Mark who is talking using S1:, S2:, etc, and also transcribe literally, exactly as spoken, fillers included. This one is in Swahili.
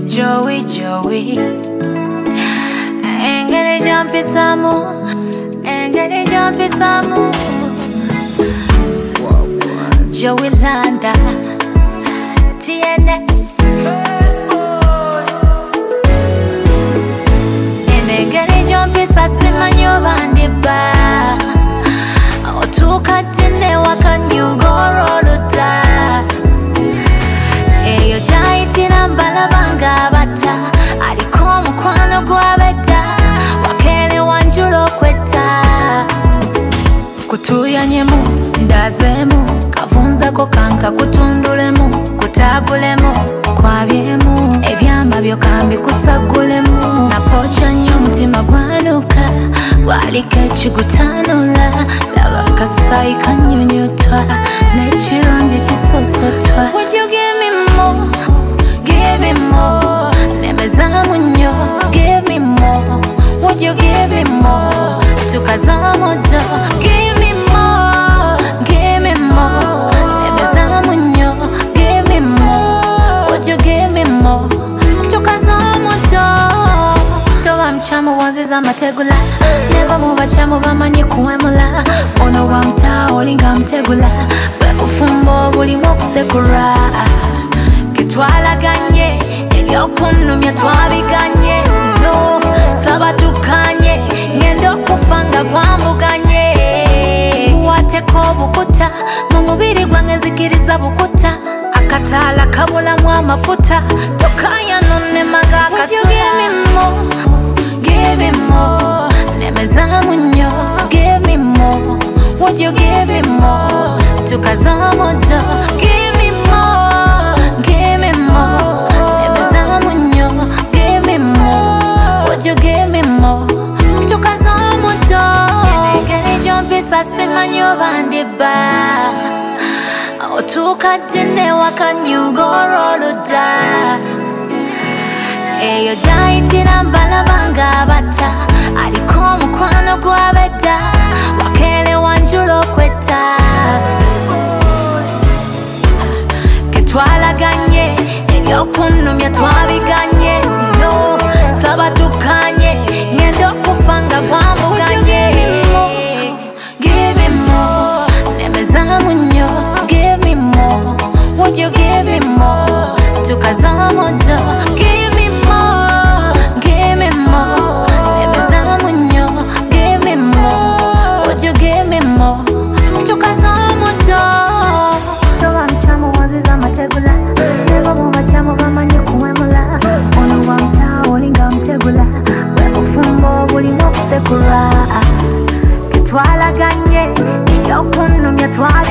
S1: Joey, Joey. Ain't gonna jump in some more. Ain't gonna jump in some more. Joey Landa, T N S. Ain't gonna jump in sasima nyobandi ba. Otuka tine wakanyugoroluta. Eyo jaitina mbalabanga bata. Aliko mukwano gwa beta. Wakele wanjulo kweta. Kutuyanyemu, ndazemu. Kavunzako kanka kutundulemu. Kutagulemu, kwabyemu. Ebyamba byokambi kusagulemu. Napocha nnyo mutima gwanuka. Waliko ekigutanula. Laba kasayi kanyunyutwa. N'ekirungi kisosotwa. Would you give me more? Give me more. Nemezamu nnyo. Give me more. Would you give me more? Tukazamu do. Give me more. Give me more. Nemezamu nnyo. Give me more. Would you give me more? Tukazamu do. Towa mchamu wanziza mategula. Neba mubachamu bamanyi kuwemula. Ono wa mtaa olinga mtegula. Bwebufumbo bulimu okusekula. Ketwalaganye ebyokunumya twabiganye. No, saba tukanye ngendo kufanga gwambuganye. Wateko bukuta mu mubiri gwange zikiriza bukuta. Akatala kabulamu amafuta tokaya none magaka. Would you give me more? Give me more. Nemezamu nnyo. Give me more. Would you give me more? Tukazamu do. Give me more. Give me more. Nemezamu nnyo. Give me more. Would you give me more? Tukazamu do. Engeri jompisa simanyi oba ndiba. Otuka tine wakanyugoroluda. Eyo jaitina mbalabanga bata. Aliko mukwano gwa beta. Wakele wanjulo kweta. Ketwalaganye ebyokunumya twabiganye. No, saba tukanye ngendo kufanga gwambuganye. Give me more. Nemezamu nnyo. Give me more. Would you give me more? Tukazamu do. Give me more. Give me more. Nemezamu nnyo. Give me more. Would you give me more? Tukazamu do. Towa mchamu wanziza mategula. Neba mubachamu bamanyi kuwemula. Ono wa mtaa olinga mtegula. Bwebufumbo bulimu okusekula. Ketwalaganye ebyokunumya twabiganye.